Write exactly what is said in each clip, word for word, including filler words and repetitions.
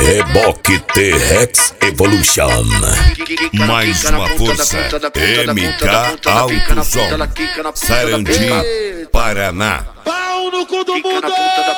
Reboque T-Rex Evolution. Mais uma força. M K Autosom, Sarandi, Paraná. Pau no cu do mundo!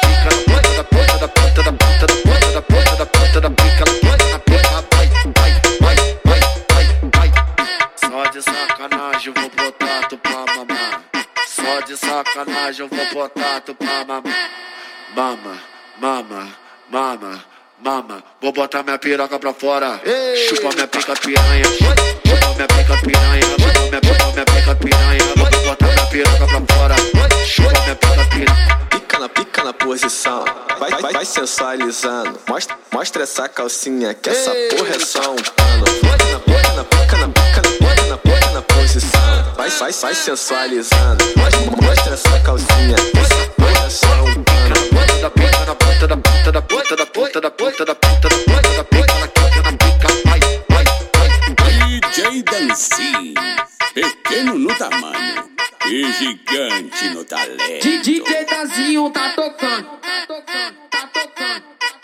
Só de sacanagem eu vou botar tu pra mamar. Só de sacanagem eu vou botar tu pra mamar. Mama, mama, mama, mama. Vou botar minha piroca pra fora. Chupa minha pica piranha. Chupa minha pica piranha. Chupa minha pica, minha pica piranha. Vou botar minha piroca pra fora. Chupa minha pica piranha. Pica na pica na posição. Vai, vai, vai sensualizando. Mostra, mostra essa calcinha que essa porra é só um pano. Pica na pica na pica na pica na pica na pica na posição. Vai, vai, vai sensualizando. Mostra, mostra essa calcinha que essa porra é só um pano. Da pica na ponta da ponta da ponta da ponta da ponta da ponta da ponta da pica na pica na pica. Vai, vai, vai. D J Dancy, pequeno no tamanho e gigante no talento. D J Dazinho tá tocando, tá tocando, tá tocando.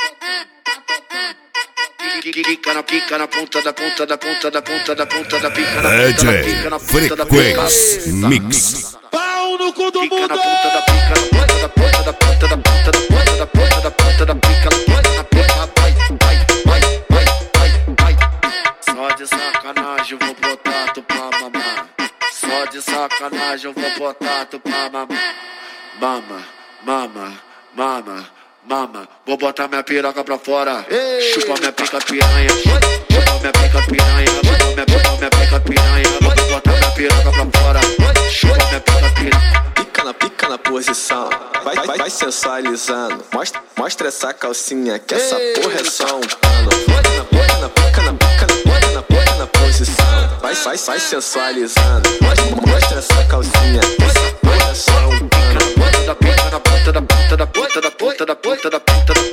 Pica na pica na ponta da ponta da ponta da ponta da ponta da pica na D ponta da J pica na ponta da Frequency Mix. Pau no cu do pica mundo! na ponta da pica na ponta da ponta da ponta da ponta da ponta da ponta da ponta da pica na pica. Vai, vai, vai, vai, vai, vai. Só de sacanagem eu vou botar tu pra mamar. Só de sacanagem eu vou botar tu pra mamar. Mama, mama, mama, mama. Vou botar minha piroca pra fora. Chupa minha pica piranha. Chupa minha pica piranha. Chupa minha pica, minha pica piranha. Vou botar minha piroca pra fora. Chupa minha pica piranha. Pica na pica na posição. Vai, vai, vai sensualizando. Mostra, mostra essa calcinha que essa porra é só um pano. Pica na pica na pica na pica na pica na pica na posição. Vai, vai, vai sensualizando. Mostra, mostra essa calcinha que essa porra é só um pano. Da pica na ponta da ponta da ponta da ponta da ponta da ponta da